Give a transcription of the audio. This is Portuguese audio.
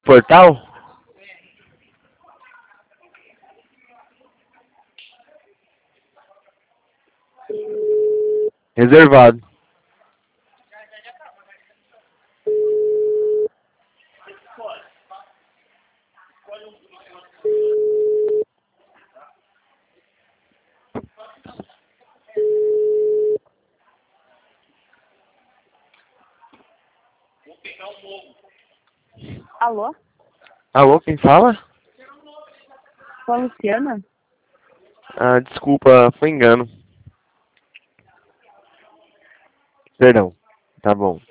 portal? Reservado. Alô? Alô, quem fala? Com a Luciana? Ah, desculpa, foi engano. Perdão. Tá bom.